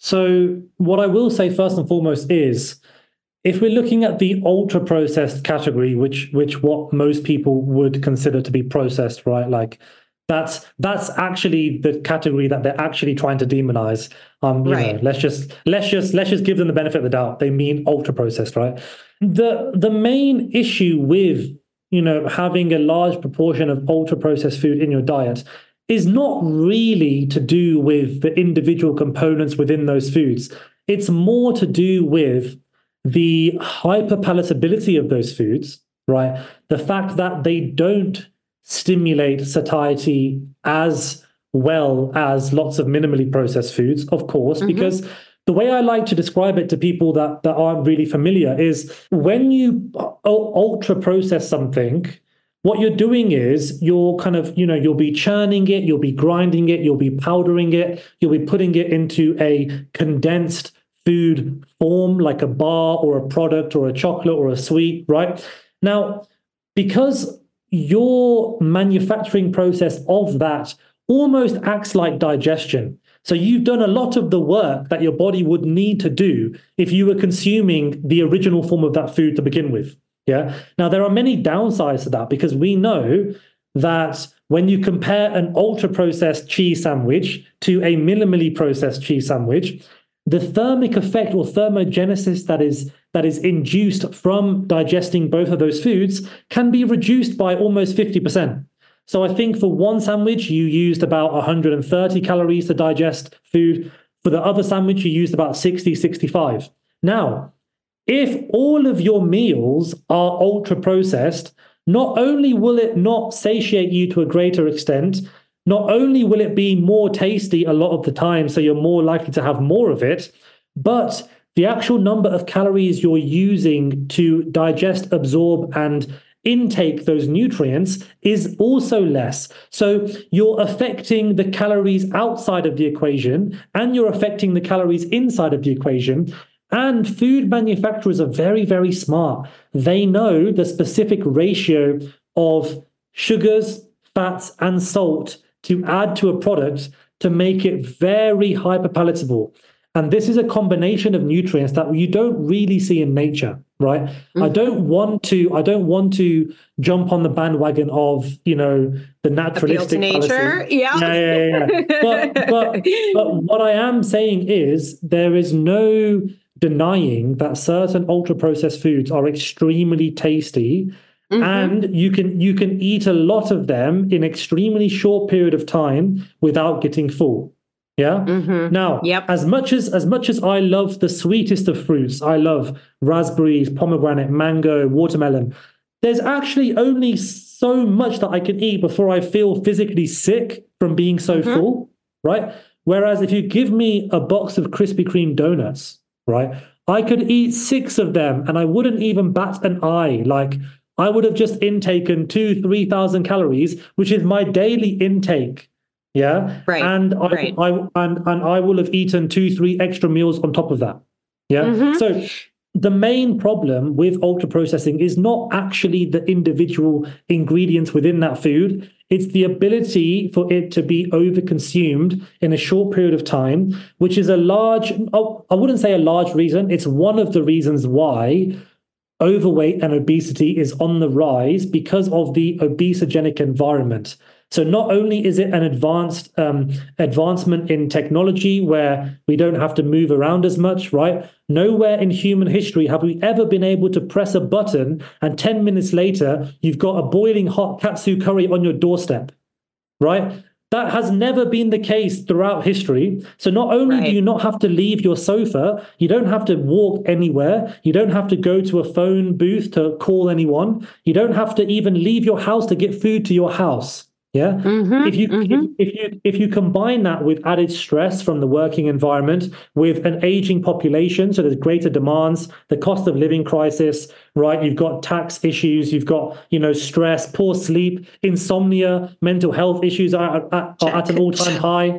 so what I will say first and foremost is, if we're looking at the ultra processed category, which which what most people would consider to be processed, right? Like that's that's actually the category that they're actually trying to demonize. Um, you right. know, let's just let's just let's just give them the benefit of the doubt. They mean ultra processed, right? The the main issue with, you know, having a large proportion of ultra processed food in your diet is not really to do with the individual components within those foods. It's more to do with the hyperpalatability of those foods, right? The fact that they don't stimulate satiety as well as lots of minimally processed foods, of course, mm-hmm. because the way I like to describe it to people that, that aren't really familiar is when you ultra process something, what you're doing is you're kind of, you know, you'll be churning it, you'll be grinding it, you'll be powdering it, you'll be putting it into a condensed food form like a bar or a product or a chocolate or a sweet, right? Now, because your manufacturing process of that almost acts like digestion. So you've done a lot of the work that your body would need to do if you were consuming the original form of that food to begin with. Yeah. Now, there are many downsides to that because we know that when you compare an ultra processed cheese sandwich to a minimally processed cheese sandwich, the thermic effect or thermogenesis that is that is induced from digesting both of those foods can be reduced by almost fifty percent. So I think for one sandwich, you used about one hundred thirty calories to digest food. For the other sandwich, you used about sixty, sixty-five. Now, if all of your meals are ultra processed, not only will it not satiate you to a greater extent, not only will it be more tasty a lot of the time, so you're more likely to have more of it, but the actual number of calories you're using to digest, absorb, and intake those nutrients is also less. So you're affecting the calories outside of the equation, and you're affecting the calories inside of the equation. And food manufacturers are very, very smart. They know the specific ratio of sugars, fats, and salt to add to a product to make it very hyperpalatable. And this is a combination of nutrients that you don't really see in nature, right? Mm-hmm. I don't want to, I don't want to jump on the bandwagon of, you know, the naturalistic appeal to nature. Fallacy. Yeah. Yeah, yeah, yeah. but, but, but what I am saying is there is no denying that certain ultra processed foods are extremely tasty. Mm-hmm. And you can you can eat a lot of them in extremely short period of time without getting full. Yeah. Mm-hmm. Now, yep. as much as as much as I love the sweetest of fruits, I love raspberries, pomegranate, mango, watermelon. There's actually only so much that I can eat before I feel physically sick from being so mm-hmm. full, right? Whereas if you give me a box of Krispy Kreme donuts, right, I could eat six of them and I wouldn't even bat an eye. Like, I would have just intaken two, three thousand calories, which is my daily intake. Yeah, right. And I, right. I and and I will have eaten two, three extra meals on top of that. Yeah. Mm-hmm. So the main problem with ultra processing is not actually the individual ingredients within that food. It's the ability for it to be overconsumed in a short period of time, which is a large. Oh, I wouldn't say a large reason. It's one of the reasons why overweight and obesity is on the rise because of the obesogenic environment. So not only is it an advanced um, advancement in technology where we don't have to move around as much, right? Nowhere in human history have we ever been able to press a button and ten minutes later, you've got a boiling hot katsu curry on your doorstep, right? That has never been the case throughout history. So not only right. do you not have to leave your sofa, you don't have to walk anywhere, you don't have to go to a phone booth to call anyone, you don't have to even leave your house to get food to your house. Yeah. Mm-hmm, if you mm-hmm. if, if you if you combine that with added stress from the working environment, with an aging population, so there's greater demands, the cost of living crisis, right? You've got tax issues, you've got, you know, stress, poor sleep, insomnia, mental health issues are, are, are at an all-time high.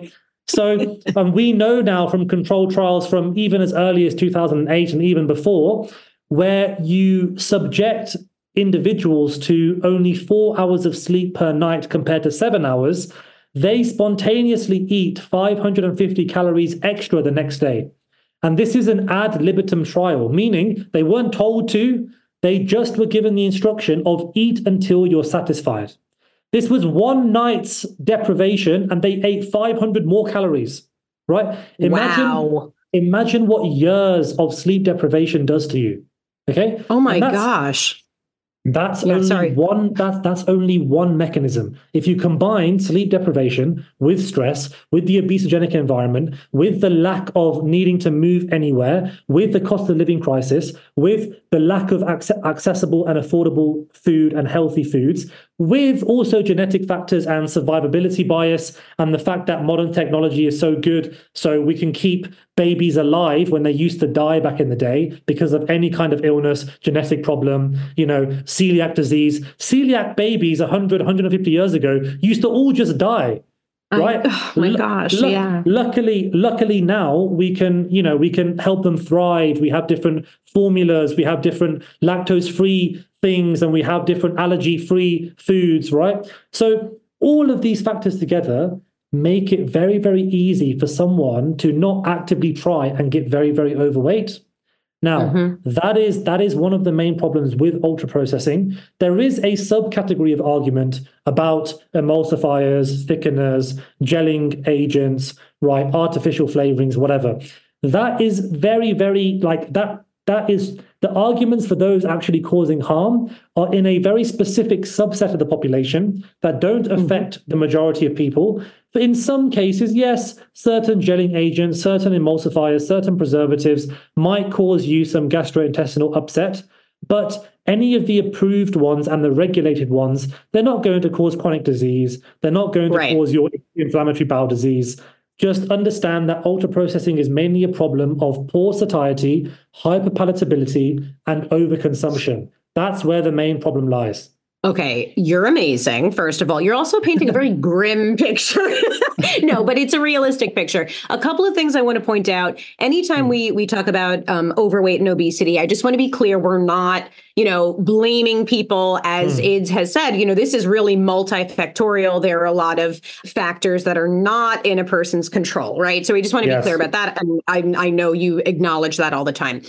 So um, we know now from controlled trials from even as early as two thousand eight and even before, where you subject individuals to only four hours of sleep per night compared to seven hours, they spontaneously eat five hundred fifty calories extra the next day. And this is an ad libitum trial, meaning they weren't told to, they just were given the instruction of eat until you're satisfied. This was one night's deprivation and they ate five hundred more calories, right? Imagine, wow. Imagine what years of sleep deprivation does to you, okay? Oh my that's, gosh. That's yeah, only sorry. one. That's that's only one mechanism. If you combine sleep deprivation with stress, with the obesogenic environment, with the lack of needing to move anywhere, with the cost of living crisis, with the lack of ac- accessible and affordable food and healthy foods, with also genetic factors and survivability bias, and the fact that modern technology is so good, so we can keep babies alive when they used to die back in the day because of any kind of illness, genetic problem, you know, celiac disease. Celiac babies one hundred, one hundred fifty years ago used to all just die, right? I, oh my gosh, Lu- yeah. Luckily, luckily now we can, you know, we can help them thrive. We have different formulas, we have different lactose-free things, and we have different allergy-free foods, right? So all of these factors together make it very, very easy for someone to not actively try and get very, very overweight. Now, mm-hmm. that is that is one of the main problems with ultra processing. There is a subcategory of argument about emulsifiers, thickeners, gelling agents, right, artificial flavorings, whatever. That is very, very like that. That is the arguments for those actually causing harm are in a very specific subset of the population that don't affect mm-hmm. the majority of people. But in some cases, yes, certain gelling agents, certain emulsifiers, certain preservatives might cause you some gastrointestinal upset. But any of the approved ones and the regulated ones, they're not going to cause chronic disease. They're not going to right. cause your inflammatory bowel disease. Just understand that ultra processing is mainly a problem of poor satiety, hyperpalatability, and overconsumption. That's where the main problem lies. Okay, you're amazing. First of all, you're also painting a very grim picture. No, but it's a realistic picture. A couple of things I want to point out. Anytime mm. we we talk about um, overweight and obesity, I just want to be clear, we're not, you know, blaming people, as mm. I D S has said. You know, this is really multifactorial. There are a lot of factors that are not in a person's control, right? So we just want to yes. be clear about that. And I, I know you acknowledge that all the time.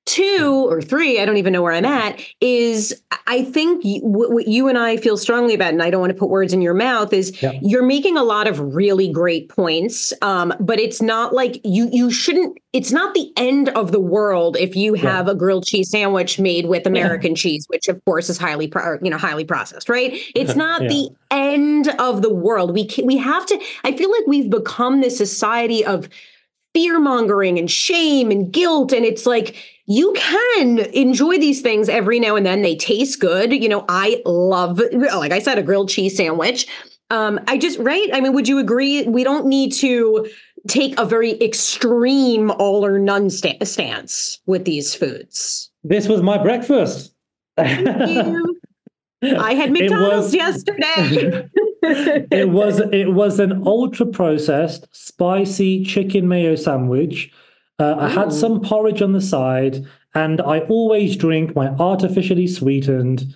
Two or three, I don't even know where I'm at, is I think what, what you and I feel strongly about, and I don't want to put words in your mouth, is yeah. you're making a lot of really great points, um, but it's not like you you shouldn't, it's not the end of the world if you have yeah. a grilled cheese sandwich made with American yeah. cheese, which of course is highly, pro, you know, highly processed, right? It's not yeah. the end of the world. We can, we have to, I feel like we've become this society of fear mongering and shame and guilt. And it's like, you can enjoy these things every now and then. They taste good. You know, I love, like I said, a grilled cheese sandwich. Um, I just, right? I mean, would you agree? We don't need to take a very extreme all or none st- stance with these foods. This was my breakfast. Thank you. I had McDonald's was, yesterday. it was it was an ultra processed spicy chicken mayo sandwich. Uh, I had some porridge on the side, and I always drink my artificially sweetened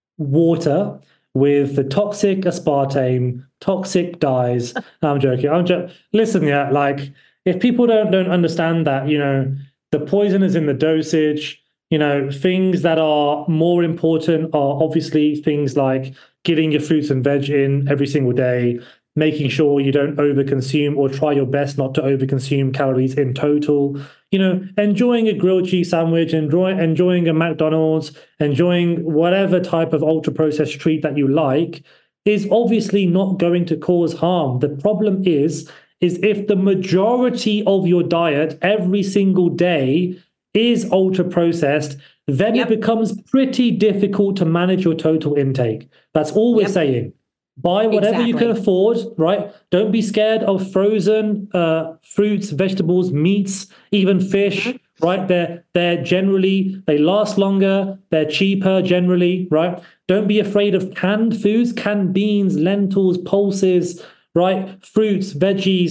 water with the toxic aspartame, toxic dyes. No, I'm joking. I'm just listen, yeah. Like if people don't don't understand that, you know, the poison is in the dosage. You know, things that are more important are obviously things like getting your fruits and veg in every single day, making sure you don't overconsume or try your best not to overconsume calories in total. You know, enjoying a grilled cheese sandwich, enjoy, enjoying a McDonald's, enjoying whatever type of ultra-processed treat that you like is obviously not going to cause harm. The problem is, is if the majority of your diet every single day is ultra-processed, then yep. it becomes pretty difficult to manage your total intake. That's all we're yep. saying. Buy whatever exactly. you can afford, right? Don't be scared of frozen uh, fruits, vegetables, meats, even fish, mm-hmm. right? They're, they're generally, they last longer, they're cheaper generally, right? Don't be afraid of canned foods, canned beans, lentils, pulses, right? Fruits, veggies.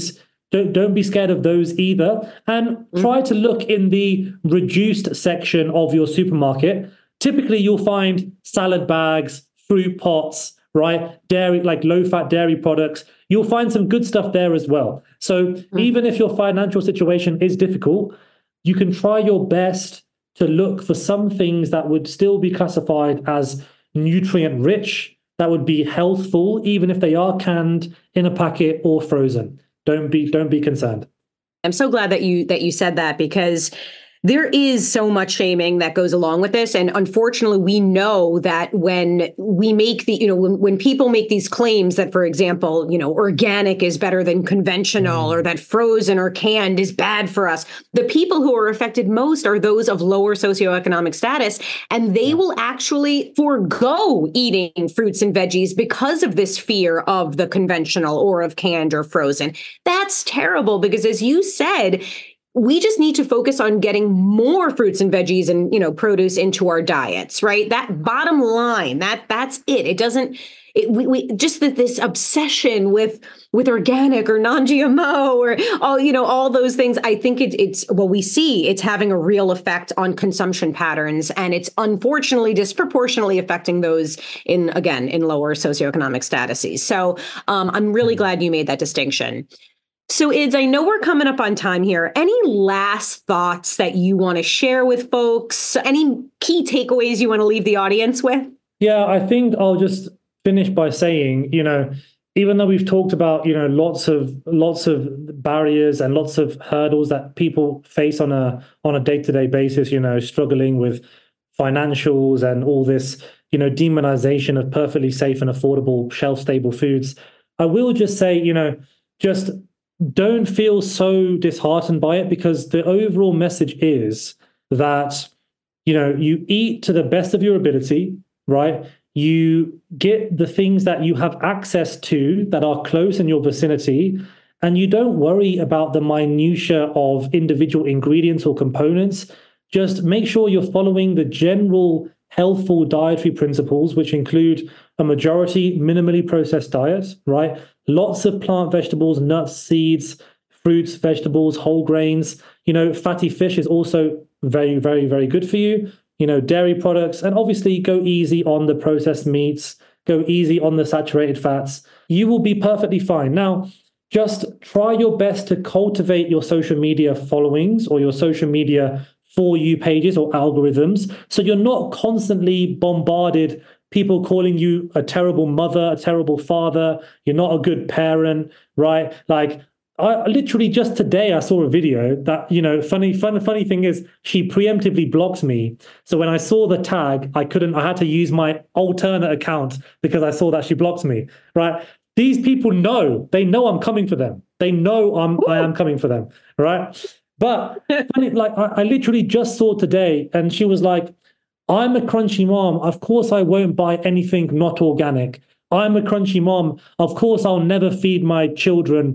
don't, don't be scared of those either. And mm. try to look in the reduced section of your supermarket. Typically, you'll find salad bags, fruit pots, right? Dairy, like low-fat dairy products. You'll find some good stuff there as well. So mm. even if your financial situation is difficult, you can try your best to look for some things that would still be classified as nutrient rich, that would be healthful, even if they are canned in a packet or frozen. Don't be don't be concerned. I'm so glad that you that you said that, because there is so much shaming that goes along with this. And unfortunately, we know that when we make the, you know, when, when people make these claims that, for example, you know, organic is better than conventional, mm. or that frozen or canned is bad for us, the people who are affected most are those of lower socioeconomic status. And they yeah. will actually forego eating fruits and veggies because of this fear of the conventional or of canned or frozen. That's terrible, because as you said, we just need to focus on getting more fruits and veggies and, you know, produce into our diets, right? That bottom line, that that's it. It doesn't, it, we, we just that this obsession with with organic or non-G M O or all, you know, all those things. I think it, it's, well, we see it's having a real effect on consumption patterns, and it's unfortunately disproportionately affecting those in, again, in lower socioeconomic statuses. So um, I'm really glad you made that distinction. So, Idz, I know we're coming up on time here. Any last thoughts that you want to share with folks? Any key takeaways you want to leave the audience with? Yeah, I think I'll just finish by saying, you know, even though we've talked about, you know, lots of lots of barriers and lots of hurdles that people face on a on a day-to-day basis, you know, struggling with financials and all this, you know, demonization of perfectly safe and affordable shelf-stable foods, I will just say, you know, just don't feel so disheartened by it, because the overall message is that, you know, you eat to the best of your ability, right? You get the things that you have access to that are close in your vicinity, and you don't worry about the minutia of individual ingredients or components. Just make sure you're following the general healthful dietary principles, which include a majority minimally processed diet, right? Lots of plant vegetables, nuts, seeds, fruits, vegetables, whole grains. You know, fatty fish is also very, very, very good for you. You know, dairy products, and obviously go easy on the processed meats, go easy on the saturated fats. You will be perfectly fine. Now, just try your best to cultivate your social media followings or your social media For You pages or algorithms, so you're not constantly bombarded, people calling you a terrible mother, a terrible father, you're not a good parent, right? Like, I literally just today I saw a video that, you know, funny, fun, funny thing is she preemptively blocked me. So when I saw the tag, I couldn't, I had to use my alternate account because I saw that she blocked me, right? These people know, they know I'm coming for them. They know I'm, I am coming for them, right? But funny, like I, I literally just saw today, and she was like, I'm a crunchy mom. Of course I won't buy anything not organic. I'm a crunchy mom. Of course I'll never feed my children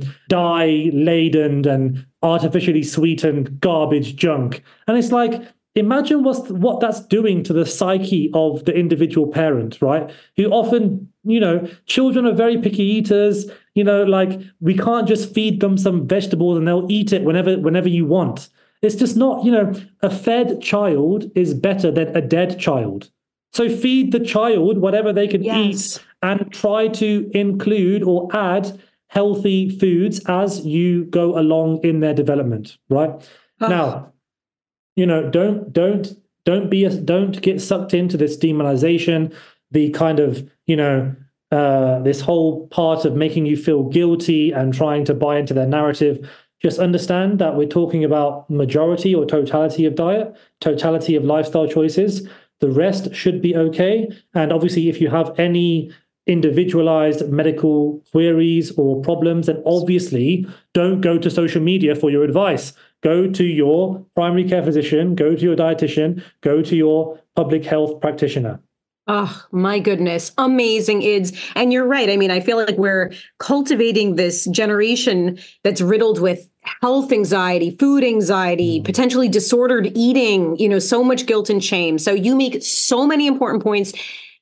dye-laden and artificially sweetened garbage junk. And it's like, imagine what's, what that's doing to the psyche of the individual parent, right? Who often, you know, children are very picky eaters. You know, like, we can't just feed them some vegetables and they'll eat it whenever, whenever you want. It's just not, you know, a fed child is better than a dead child. So feed the child whatever they can yes. eat, and try to include or add healthy foods as you go along in their development, right? Oh. Now, you know, don't don't don't be a, don't get sucked into this demonization, the kind of, you know, uh, this whole part of making you feel guilty and trying to buy into their narrative. Just understand that we're talking about majority or totality of diet, totality of lifestyle choices. The rest should be okay. And obviously, if you have any individualized medical queries or problems, then obviously don't go to social media for your advice. Go to your primary care physician, go to your dietitian, go to your public health practitioner. Oh, my goodness. Amazing, Idz. And you're right. I mean, I feel like we're cultivating this generation that's riddled with health anxiety, food anxiety, potentially disordered eating, you know, so much guilt and shame. So you make so many important points.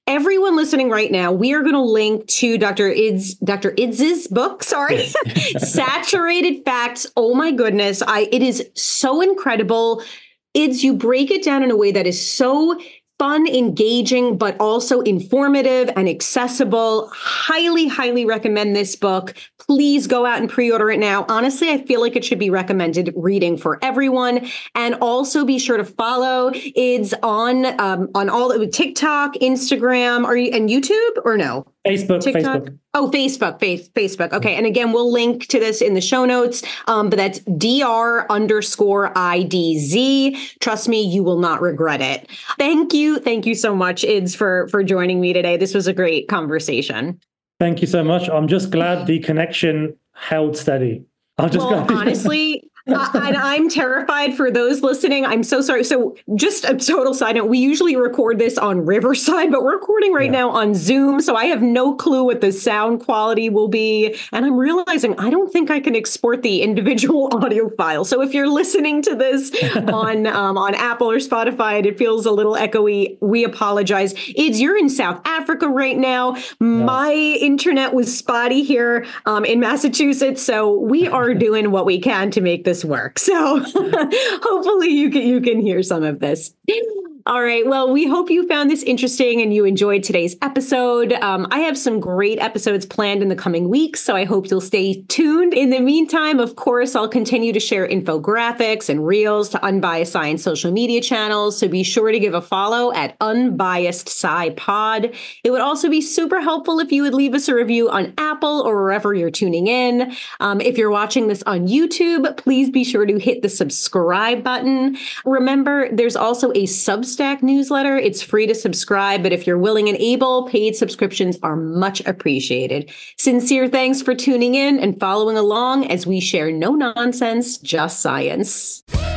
everyone listening right now, we are going to link to Doctor Id's, Doctor Idz's book, sorry, Saturated Facts. Oh my goodness. I, it is so incredible. Ids, you break it down in a way that is so fun, engaging, but also informative and accessible. Highly, highly recommend this book. Please go out and pre-order it now. Honestly, I feel like it should be recommended reading for everyone. And also be sure to follow Ids on um, on all the TikTok, Instagram, or and YouTube, or no? Facebook, TikTok? Facebook. Oh, Facebook, face, Facebook. Okay. And again, we'll link to this in the show notes, um, but that's dr underscore idz. Trust me, you will not regret it. Thank you. Thank you so much, Ids, for, for joining me today. This was a great conversation. Thank you so much. I'm just glad the connection held steady. I'm just well, glad. honestly, I, and I'm terrified for those listening. I'm so sorry. So just a total side note, we usually record this on Riverside, but we're recording right yeah. now on Zoom. So I have no clue what the sound quality will be. And I'm realizing I don't think I can export the individual audio file. So if you're listening to this on um, on Apple or Spotify and it feels a little echoey, we apologize. Ids, you're in South Africa right now. Yeah. My internet was spotty here um, in Massachusetts. So we are doing what we can to make this work. So hopefully you can you can hear some of this. All right. Well, we hope you found this interesting and you enjoyed today's episode. Um, I have some great episodes planned in the coming weeks, so I hope you'll stay tuned. In the meantime, of course, I'll continue to share infographics and reels to Unbiased Science social media channels, so be sure to give a follow at Unbiased Sci Pod. It would also be super helpful if you would leave us a review on Apple or wherever you're tuning in. Um, if you're watching this on YouTube, please be sure to hit the subscribe button. Remember, there's also a Substack newsletter. It's free to subscribe, but if you're willing and able, paid subscriptions are much appreciated. Sincere thanks for tuning in and following along as we share no nonsense, just science.